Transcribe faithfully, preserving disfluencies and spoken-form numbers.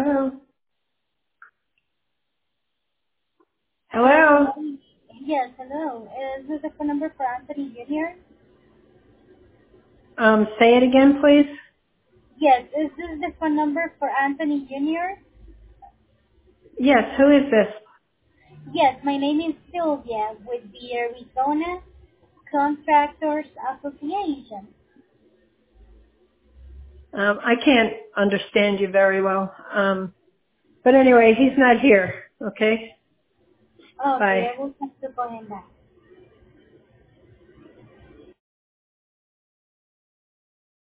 Hello? Hi, good Hello? morning. Yes, hello. Is this the phone number for Anthony Junior? Um, say it again, please. Yes, is this the phone number for Anthony Junior? Yes, who is this? Yes, my name is Sylvia with the Arizona Contractors Association. Um, I can't understand you very well. Um, but anyway, he's not here. Okay? Okay, Bye. I will have to call him back.